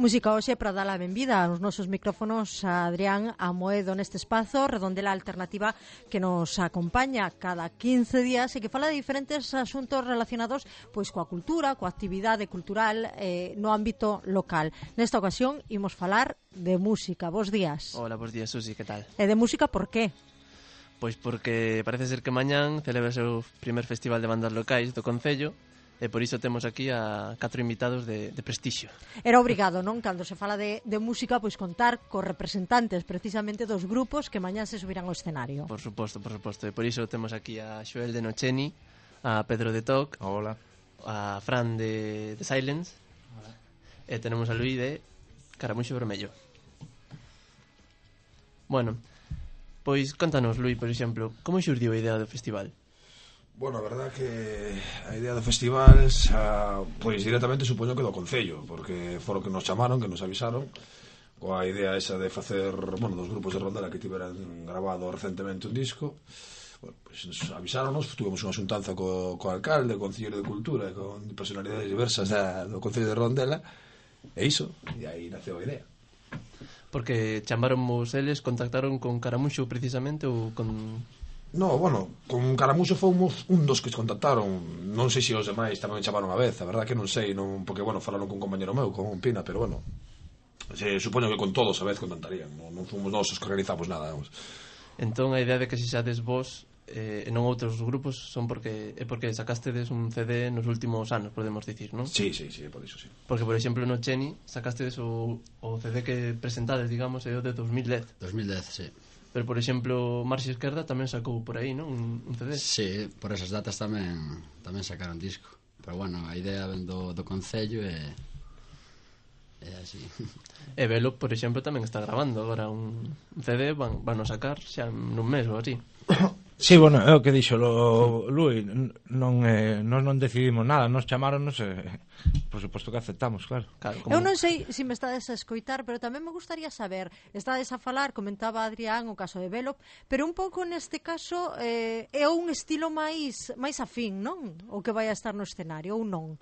Música hoxe para dar a benvida aos nosos micrófonos a Adrián Amoedo neste espazo Redondela Alternativa que nos acompaña cada 15 días e que fala de diferentes asuntos relacionados pois coa cultura, coa actividade cultural no ámbito local. Nesta ocasión imos falar de música. Bos días. Hola, bos días, Susi, que tal? E de música por qué? Pois porque parece ser que mañán celebrase o primer festival de bandas locais do Concello e por iso temos aquí a 4 invitados de prestixio. Era obrigado, non? Cando se fala de música, pois contar cos representantes precisamente dos grupos que mañán se subirán ao escenario. Por suposto. E por iso temos aquí a Xoel de Nocheni, a Pedro de Toc, hola, a Fran de Silence, hola, e tenemos a Luís de Caramuxo Vermello. Bueno, pois contanos, Luís, por exemplo, como xurdiu a idea do festival? Bueno, a verdad que a idea do festival pois directamente supoño que do Concello, porque foron que nos chamaron, que nos avisaron coa idea esa de facer, bueno, dos grupos de Rondela que tiveran grabado recentemente un disco. Bueno, pois nos avisáronos, tuvemos unha xuntanza co alcalde, co Concello de Cultura e con personalidades diversas do Concello de Rondela e iso, e aí naceu a idea. Porque chamaronvos eles, contactaron con Caramuxo precisamente ou con... No, bueno, con Caramuxo fomos un dos que contactaron. Non sei se os demais tamén chamaron a vez. A verdad que non sei, porque, bueno, falaron con un compañero meu, con un Pina, pero, bueno, supoño que con todos a vez contactarían. Non fomos nós os que organizamos nada, vamos. Entón, a idea de que se xades vos e non outros grupos son porque sacastedes un CD nos últimos anos, podemos dicir, non? Sí, por iso, sí. Porque, por exemplo, no Cheni sacastedes o CD que presentades, digamos, é o de 2010. 2010, sí. Pero, por exemplo, Marxa Esquerda tamén sacou por aí, non? Un CD. Sí, por esas datas tamén sacaron disco. Pero, bueno, a idea ven do Concello e así. E Velo, por exemplo, tamén está grabando agora un CD, van a sacar xa nun mes ou así. Sí, bueno, é o que dixo Luis, non decidimos nada, nos chamaronnos e por suposto que aceptamos, claro. Eu non sei se me estades a escoitar, pero tamén me gustaría saber, estades a falar, comentaba Adrián o caso de Velo, pero un pouco neste caso é un estilo máis afín, non? O que vai a estar no escenario ou non?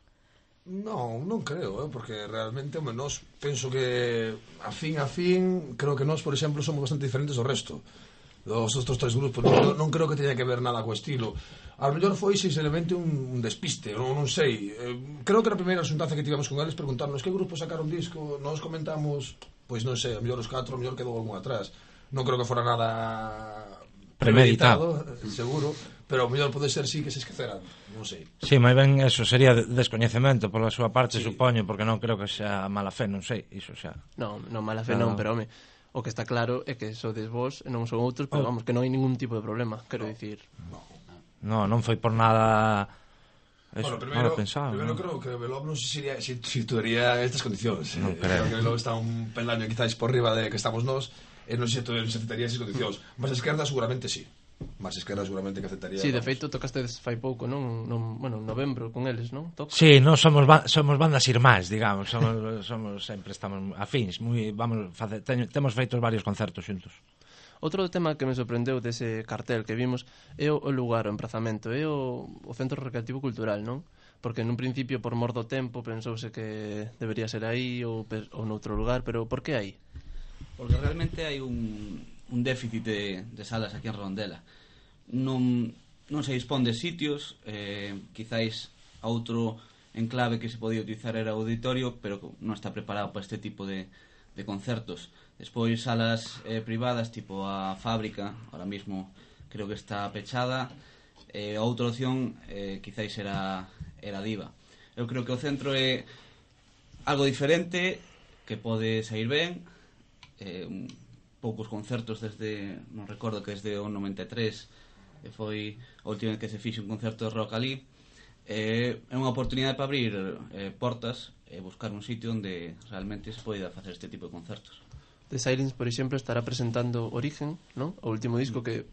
Non creo, porque realmente, nós penso que afín, creo que nós, por exemplo, somos bastante diferentes do resto dos outros tres grupos. Non creo que teña que ver nada co estilo. A mellor foi sinceramente un despiste, non sei. Creo que na primeira xuntanza que tivemos con eles preguntarnos que grupo sacaron disco, nós comentamos, pois non sei, a mellor os 4, a mellor quedou algún atrás. Non creo que fora nada premeditado, seguro, pero a mellor pode ser sí que se esqueceran, non sei. Sí, máis ben eso sería descoñecemento pola súa parte, sí. Supoño, porque non creo que sea mala fe, non sei, iso xa. Non, mala fe non, pero home, o que está claro é que sodes vos e non son outros, pero vamos, que non hai ningún tipo de problema, quero dicir. Non foi por nada. Eso, primeiro creo que Velob non se situaría estas condicións. Creo que Velob está un peldaño quizás por riba de que estamos nós e non se aceptaría esas condicións. Mas a Esquerda seguramente sí. Mas Esquerda seguramente que aceptaría. Sí, de feito tocastedes fai pouco, non? Bueno, en novembro con eles, non? Sí, non somos bandas irmáns, digamos, somos sempre estamos afíns, temos feitos varios concertos xuntos. Outro tema que me sorprendeu dese cartel que vimos é o lugar, o emprazamento, é o Centro Recreativo Cultural, non? Porque nun principio, por mor do tempo, pensouse que debería ser aí ou noutro lugar, pero por que aí? Porque realmente hai un déficit de salas aquí en Redondela. Non se dispón de sitios, quizáis outro enclave que se podía utilizar era o auditorio, pero non está preparado para este tipo de concertos. Despois salas privadas tipo a Fábrica, ahora mismo creo que está pechada. A outra opción quizáis era Diva. Eu creo que o centro é algo diferente, que pode sair ben, poucos concertos desde, non recordo que desde o 93 que foi a última vez que se fixe un concerto de rock ali. É unha oportunidade para abrir portas e buscar un sitio onde realmente se poida facer este tipo de concertos. The Silence, por exemplo, estará presentando Origen, non? O último disco que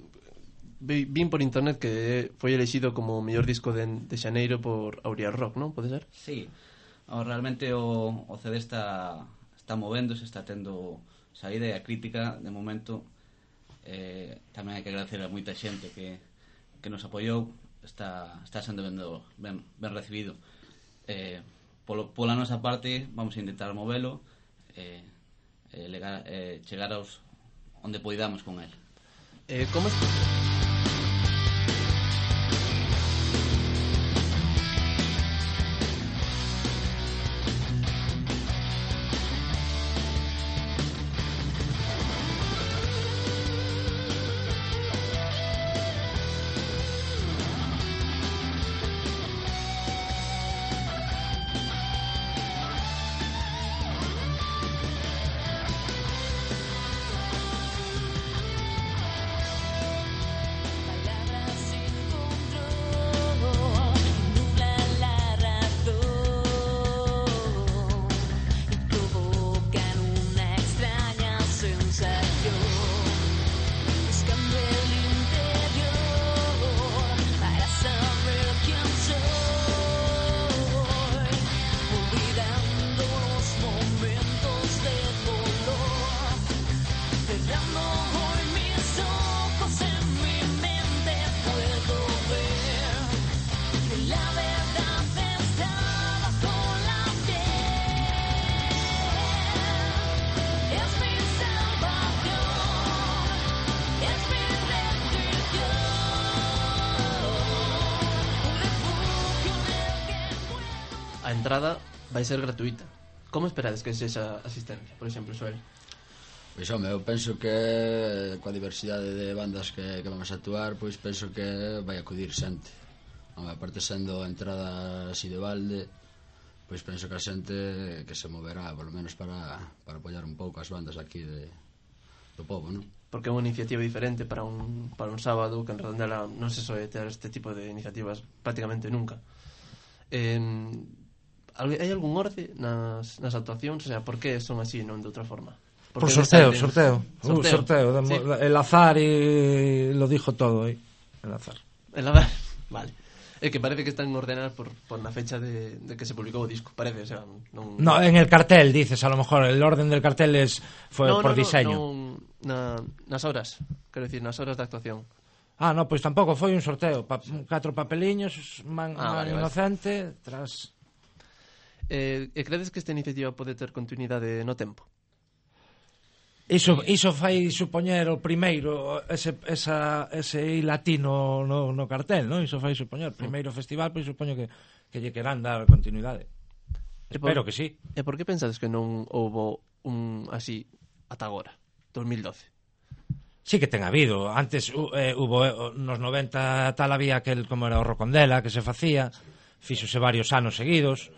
vin por internet que foi elexido como o mellor disco de xaneiro por Aurea Rock, non? Pode ser? Sí, realmente o CD está movéndose, está tendo saída e a crítica de momento tamén hai que agradecer a moita xente que nos apoiou, está sendo ben recibido. pola nosa parte vamos a intentar movelo chegar aos onde poidamos con el. Como a entrada vai ser gratuita. Como esperades que sexa a asistencia, por exemplo, Xoel? Pois, home, eu penso que coa diversidade de bandas que vamos a actuar, pois penso que vai acudir xente. Home, aparte sendo a entrada así de balde, pois penso que a xente que se moverá, polo menos para apoiar un pouco as bandas aquí do povo, non? Porque é unha iniciativa diferente para un sábado, que en Redondela non se soe ter este tipo de iniciativas prácticamente nunca. Hai algún orde nas actuacións? O sea, por que son así, non de outra forma? Por sorteo. Sí. El azar y lo dijo todo aí. El azar. Vale. É que parece que están ordenadas por na fecha de que se publicou o disco. Parece, o sea, non... No, en el cartel, dices, a lo mejor. El orden del cartel fue por diseño. Nas horas. Quero dicir, nas horas de actuación. Ah, no, pois tampouco foi un sorteo. 4 papeliños, vale. inocente, tras... E credes que esta iniciativa pode ter continuidade no tempo? Iso fai supoñer o primeiro ese latino no cartel, non? Iso fai supoñer primeiro festival, pois supoño que lle queran dar continuidade. Espero que sí. E por que pensades que non houbo un así ata agora, 2012? Sí que ten habido. Antes hubo nos 90 tal había aquel como era o Rocondela que se facía, fíxose varios anos seguidos.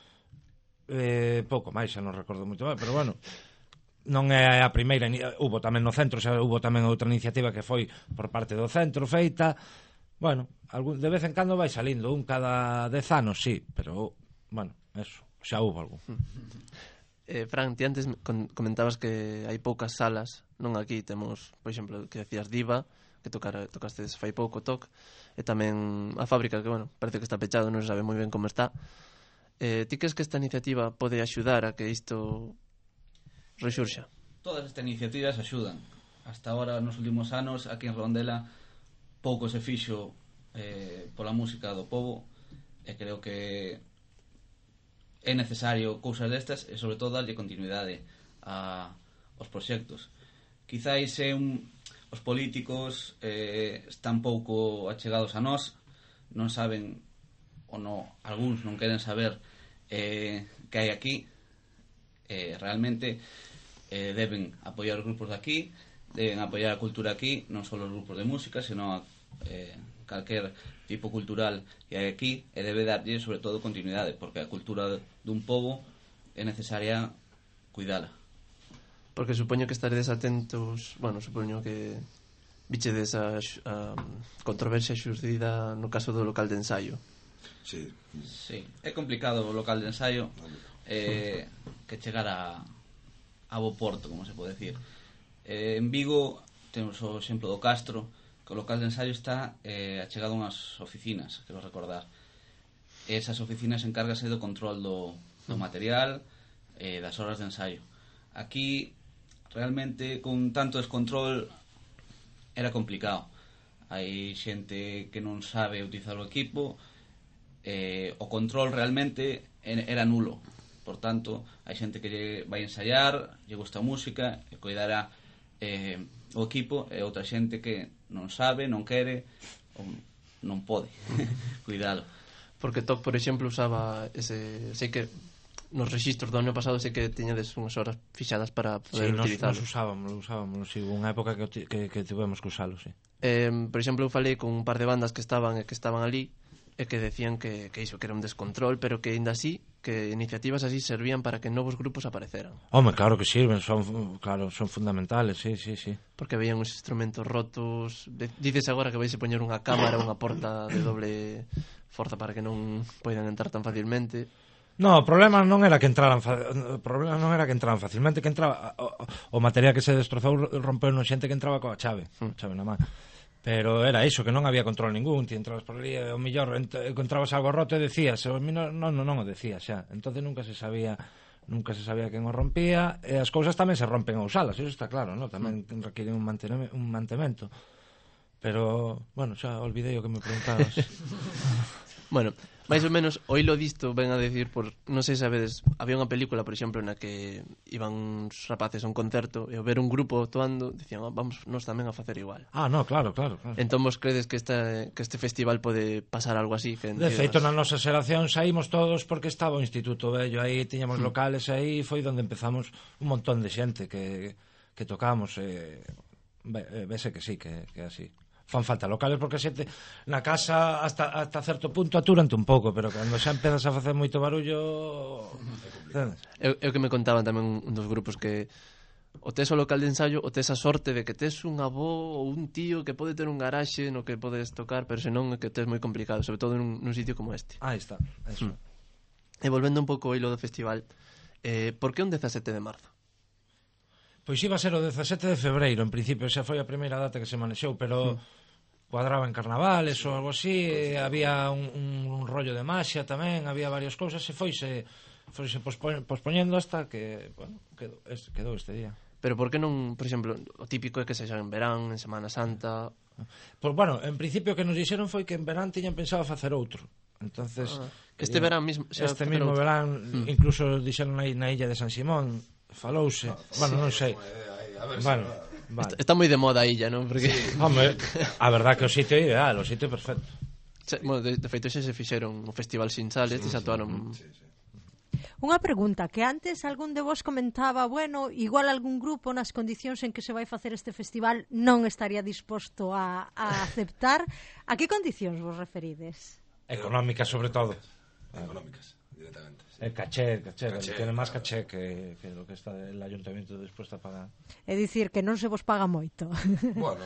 Pouco máis, xa non recordo moito máis, pero bueno, non é a primeira. Hubo tamén no centro, xa hubo tamén outra iniciativa que foi por parte do centro feita. Bueno, de vez en cando vai salindo un cada 10 anos, sí, pero bueno, eso, xa hubo algún. Fran, ti antes comentabas que hai poucas salas, non? Aquí temos, por exemplo, que decías Diva, que tocastes fai pouco toc, e tamén a Fábrica, que bueno, parece que está pechado, non se sabe moi ben como está. Ti crees que esta iniciativa pode axudar a que isto rexurxa? Todas estas iniciativas axudan. Hasta ahora, nos últimos anos, aquí en Redondela pouco se fixo pola música do povo, e creo que é necesario cousas destas e sobre todo darlle continuidade aos proxectos. Quizáis os políticos están pouco achegados a nós, non saben ou non, algúns non queren saber que hai aquí. Realmente deben apoiar os grupos de aquí, deben apoiar a cultura aquí, non só os grupos de música, senón calquer tipo cultural que hai aquí, e debe darlle sobre todo continuidade, porque a cultura dun pobo é necesaria cuidala. Porque supoño que estaredes atentos, bueno, supoño que vichedes a controversia xurdida no caso do local de ensaio. Sí, é complicado o local de ensaio que chegar a bo porto, como se pode decir. En Vigo temos o exemplo do Castro, que o local de ensaio está achegado a unhas oficinas, quero recordar. Esas oficinas encárgase do control do material, das horas de ensaio. Aquí realmente con tanto descontrol era complicado. Hai xente que non sabe utilizar o equipo. O control realmente era nulo. Por tanto, hai xente que lle vai ensaiar, lle gusta a música e coidará o equipo, e outra xente que non sabe, non quere ou non pode cuidalo. Porque TOC, por exemplo, usaba sei que nos registros do ano pasado sei que tiñades unhas horas fixadas para poder utilizarlo. Sí, nos usábamos, sí, unha época que tivemos que usalo, sí. Por exemplo, eu falei con un par de bandas que estaban ali e que decían que iso, que era un descontrol, pero que ainda así, que iniciativas así servían para que novos grupos apareceran. Home, claro que sirven, son fundamentales, sí. Porque veían os instrumentos rotos. Dices agora que vais a poñer unha cámara, unha porta de doble forza para que non poidan entrar tan facilmente. No, o problema non era que entraran facilmente, que entraba o material que se destrozou rompeu no xente que entraba coa chave na man. Pero era iso, que non había control ningún. Ti entrabas por ali e o mellor encontrabas algo roto e decías, non o decías xa. Entonces nunca se sabía quen o rompía, e as cousas tamén se rompen ao usalas, iso está claro, ¿no? Tamén requiren un mantemento. Pero, bueno, xa olvidei o que me preguntabas. Bueno, máis ou menos oílo disto ven a decir por, non sei se sabedes, había unha película, por exemplo, na que iban uns rapaces a un concerto e ao ver un grupo actuando dicían, vamos nós tamén a facer igual. No, claro. Entón vos credes que este festival pode pasar algo así? De feito, na nosa xeración saímos todos porque estaba o Instituto Vello, aí tiñamos locales, aí foi onde empezamos un montón de xente que tocamos, vese que sí, que así. Fan falta locales porque xente na casa hasta certo punto atúrante un pouco, pero cando xa empezas a facer moito barullo... Eu que me contaban tamén un dos grupos que o tes o local de ensaio, o tes a sorte de que tes un avó ou un tío que pode ter un garaxe no que podes tocar, pero senón é que tes moi complicado, sobre todo nun sitio como este. Aí está, eso. E volvendo un pouco ao hilo do festival, por que un 17 de marzo? Pois iba a ser o 17 de febreiro, en principio, xa foi a primeira data que se manexou, pero cuadraba en carnavales ou algo así, había un rollo de maxia tamén, había varias cousas, e foise pospoñendo hasta que, bueno, quedou este día. Pero por que non, por exemplo, o típico é que sexa en verán, en Semana Santa? Pois, bueno, en principio o que nos dixeron foi que en verán tiñan pensado facer outro. Entonces, este verán mismo, este mismo verán, incluso dixeron na illa de San Simón, falouse, bueno, non sei. Bueno, vale. Está moi de moda a illa, non? Porque... Home, a verdad que o sitio é ideal, o sitio é perfecto. Bueno, de feito xa se fixeron o Festival Sinsal, estes actuaron... Unha pregunta, que antes algún de vos comentaba, bueno, igual algún grupo nas condicións en que se vai facer este festival non estaría disposto a aceptar. A que condicións vos referides? Económicas, sobre todo. Económicas, directamente. Caché, tiene máis caché que lo que está el ayuntamiento dispuesto a pagar. É dicir, que non se vos paga moito. Bueno,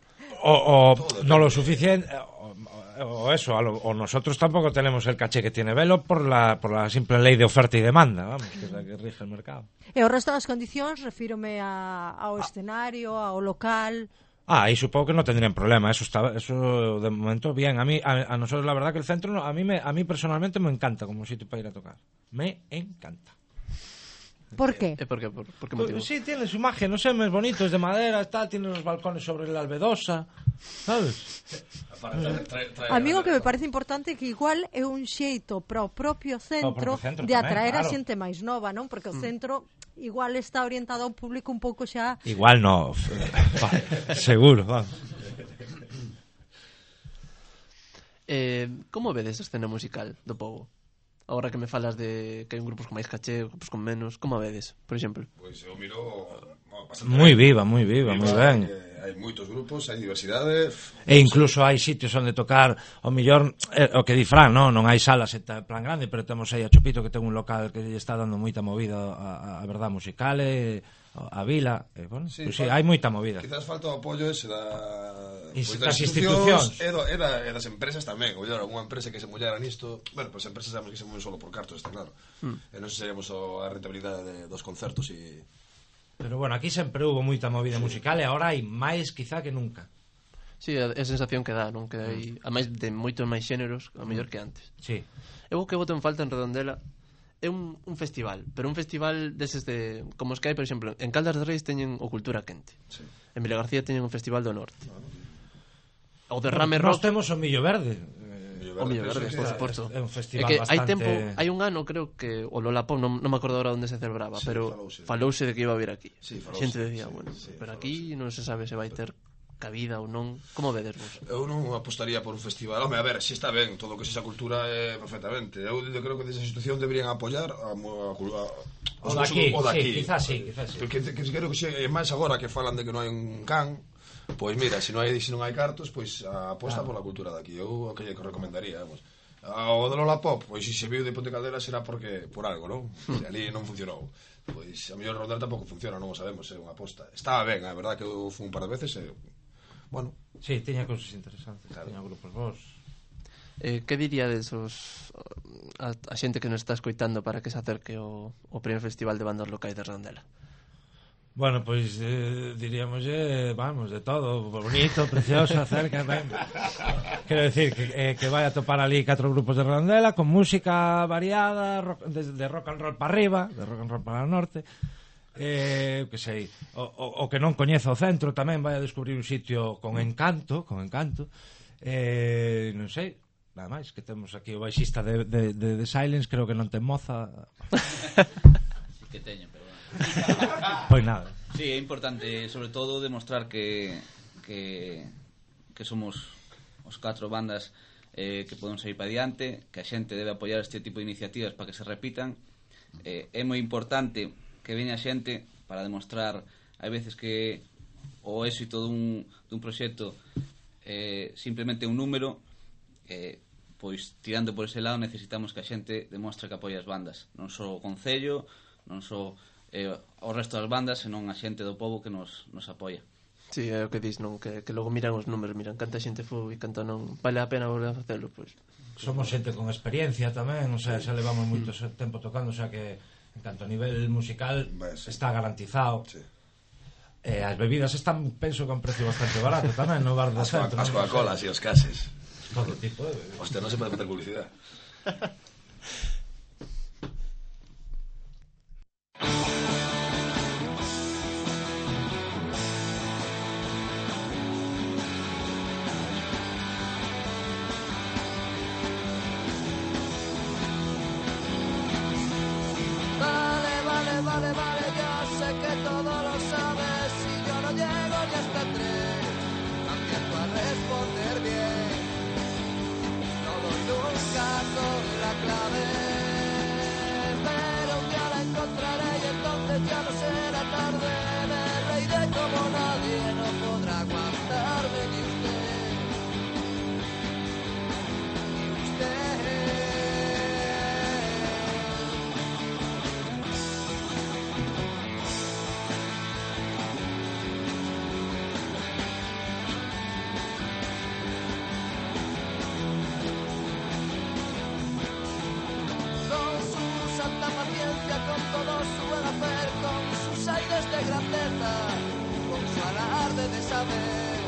o no lo suficiente, o eso, o nosotros tampouco tenemos el caché que tiene Velo por la simple ley de oferta y demanda, vamos, que es la que rige el mercado. E o resto das condicións, refírome ao escenario, ao local... Ahí supongo que no tendrían problema, eso de momento bien. A nosotros la verdad que el centro a mí personalmente me encanta como sitio para ir a tocar. Me encanta. ¿Por qué? ¿Por qué motivo? Sí, tiene su magia, no sé, es bonito, es de madera, tiene los balcones sobre la albedosa, ¿sabes? A mí o que me parece importante é que igual é un xeito para o propio centro de atraer a xente máis nova, non? Porque o centro igual está orientado a un público un pouco xa... Igual no, seguro, vamos. Como vedes a escena musical do Pobo? Agora que me falas de que hai grupos con máis caché, grupos con menos, como a vedes, por exemplo? Pois eu miro bastante moi viva, moi ben. Hai moitos grupos, hai diversidade. E incluso hai sitios onde tocar, o mellor, o que di Fran, non hai salas en plan grande, pero temos aí a Chupito que ten un local que lle está dando moita movida a verdad musical, a vila, bueno, sí, pues sí, hai moita movida. Quizás falta o apoio ese das institucións e das empresas tamén, ou mellor, unha empresa que se mollara nisto, bueno, pois empresas sabemos que se moven solo por cartos, está claro. E non sabemos a rentabilidade dos concertos e... Pero bueno, aquí sempre hubo moita movida musical e agora hai máis quizá que nunca. Sí, é a sensación que dá, non? Que hai, a máis de moitos máis xéneros, a mellor que antes. Sí. Eu que boto en falta en Redondela é un festival, pero un festival deses de... Como os que hai, por exemplo, en Caldas de Reis teñen o Cultura Quente. Sí. En Vilagarcía teñen un festival do Norte. O Derrame Rock... Nós temos o Millo Verde. Verde. O Millo penso Verde, que por suposto. É un festival É que hai bastante... tempo, hai un ano creo que o Lollapop, non me acordo ahora onde se celebraba, Sí, pero falouse. falouse de que iba a vir aquí. Sí, A falouse, xente decía, sí, bueno, sí, pero aquí non se sabe se vai ter cabida ou non. Como vedes vos? Eu non apostaría por un festival. Home, a ver, se está ben, todo o que sexa cultura é perfectamente. Eu creo que desa situación deberían apoiar O daqui, sí, quizás sí. Porque creo que é máis agora que falan de que non hai un can. Pois mira, se non hai cartos, pois aposta por la cultura daqui. Eu o que lle recomendaría, vamos. O de Lollapop, pois se viu de Ponte Caldera será porque por algo, non? Se ali non funcionou. Pois a mellor Rondel tampouco funciona, non o sabemos, é unha aposta. Estaba ben, a verdade que eu fui un par de veces e bueno, Sí, tiña cousas interesantes, Claro. tiña grupos vos. Que diría desos a xente que nos está escoitando para que se acerque o primer festival de bandas locais de Redondela? Bueno, pois diríamos, vamos, de todo, bonito, precioso, cerca, ben. Quero decir que vai a topar ali 4 grupos de Redondela con música variada, de rock and roll para arriba, de rock and roll para o norte. Que sei, o que non coñeza o centro tamén vai a descubrir un sitio con encanto, non sei, nada máis, que temos aquí o baixista de Silence, creo que non ten moza. Sí que teño, pero bueno. Pois nada. Sí, é importante, sobre todo, demostrar que somos os 4 bandas que podemos sair para diante, que a xente debe apoiar este tipo de iniciativas para que se repitan. É moi importante que veña xente para demostrar, hai veces que o éxito dun proxecto simplemente un número, pois tirando por ese lado necesitamos que a xente demostre que apoia as bandas, non só o Concello, non só o resto das bandas, senón a xente do pobo que nos apoia. Sí, é o que dis, non? Que logo miran os números, miran canta xente foi e canta non. Vale a pena volver a facelo, pois. Somos xente con experiencia tamén, o sea, xa levamos moito tempo tocando, o sea que en canto a nivel musical Sí. está garantizado. sí. As bebidas están, penso, con precio bastante barato tamén no bar do centro. As Coca-Colas e os cases. Todo tipo de bebidas. Hostia, non se pode facer publicidade. Vale, yo sé que todo lo sabes. Si yo no llego ni hasta 3, también a responder bien. No doy nunca con la clave, pero un día la encontraré y entonces ya no será tarde. Me reiré como nadie, no podrá aguantarme ni usted. Ni usted. Santa paciencia, con todo su buen hacer, con sus aires de grandeza, con su alarde de saber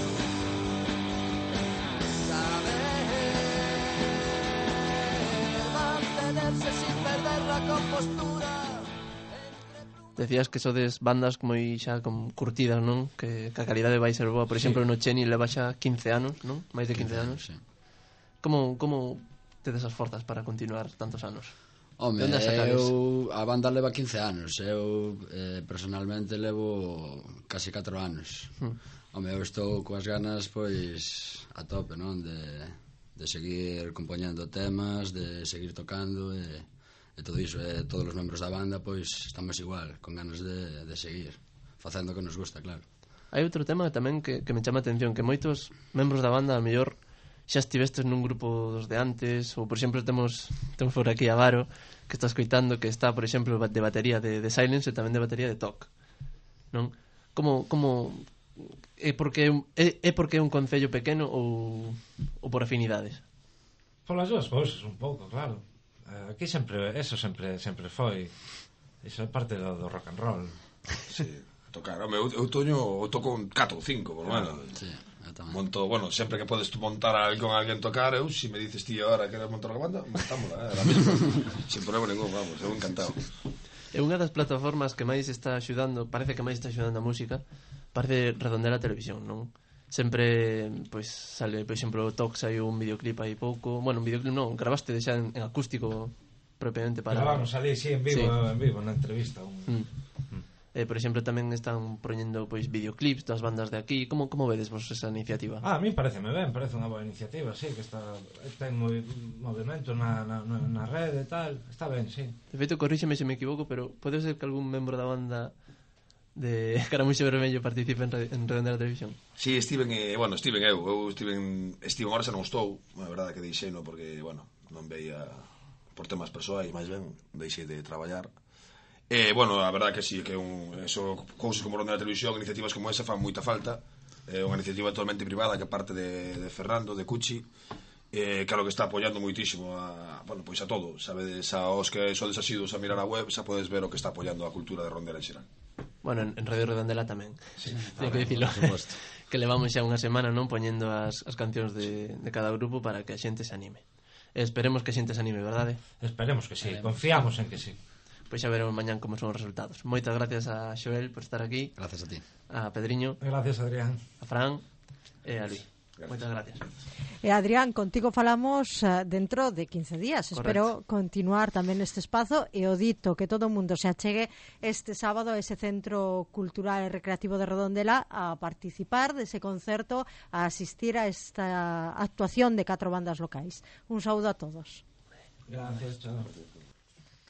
mantenerse sin perder la compostura. Decías que sodes bandas moi xa con curtidas, non? Que a calidade vai ser boa. Por exemplo, no Cheni leva xa 15 anos, non? Máis de 15 anos. Sí. Como tedes as forzas para continuar tantos anos? Home, De onde sacades? a banda leva 15 anos. Eu personalmente levo casi 4 anos. Home, eu estou coas ganas pois a tope, non? De seguir compoñendo temas, de seguir tocando e todo iso, todos os membros da banda pois estamos igual, con ganas de seguir facendo o que nos gusta, claro. Hai outro tema tamén que me chama a atención, que moitos membros da banda a mellor xa estivestes nun grupo dos de antes, ou por exemplo temos por aquí a Varo, que está escoitando, que está por exemplo de batería de Silence e tamén de batería de TOC, non? Como é porque é un concello pequeno ou por afinidades? Polas dúas cousas, un pouco, claro. Aquí sempre foi. Iso é parte do rock and roll. Sí, tocar. Home, eu toco un 4 ou 5, por lo menos. Sí, eu tamén. Monto, bueno, sempre que podes montar con alguén tocar, eu, se me dices ti ahora que queres montar a banda, montámola, ahora mismo. Sin problema ningún, vamos, eu encantado. É unha das plataformas que máis está axudando, parece que máis está axudando a música, parece Redondela Televisión, non? sempre pois sale, por exemplo, o Tox hai un videoclip aí pouco, bueno, un videoclip non, gravaste xa en acústico propiamente para... Gravamos ali, sí, en vivo, na entrevista. Por exemplo, tamén están poñendo pois videoclips das bandas de aquí. Como vedes vos esa iniciativa? A mí pareceme ben, parece unha boa iniciativa, sí, que ten movimento na rede e tal, está ben, sí. De feito, corríxeme se me equivoco, pero pode ser que algún membro da banda de Caramuxo Vermello participe en Redondela Televisión? Sí, Steven eu agora xa non estou, a verdade que deixei, porque, bueno, non veía por temas persoais, máis ben deixei de traballar. Bueno, a verdade que sí, que cousas como Redondela Televisión, iniciativas como esa fan moita falta. É unha iniciativa totalmente privada que parte de Fernando, de Cuchi, claro que está apoiando moitísimo a todo, sabedes, aos que sodes asiduos a mirar a web, xa podes ver o que está apoiando a cultura de Redondela en xeral. Bueno, en Radio Redondela tamén, sí, hai que dicilo, que levamos xa unha semana non poñendo as cancións de cada grupo para que a xente se anime. Esperemos que a xente se anime, verdade? Esperemos que sí, confiamos en que sí. Pois xa veremos mañán como son os resultados. Moitas gracias a Xoel por estar aquí. Gracias a ti. A Pedriño. Gracias, Adrián. A Fran e a Luis. Moitas gracias. E Adrián, contigo falamos dentro de 15 días. Correcto. Espero continuar tamén neste espazo e o dito que todo o mundo se achegue este sábado a ese Centro Cultural e Recreativo de Redondela a participar dese concerto, a asistir a esta actuación de 4 bandas locais. Un saúdo a todos. Gracias, chao.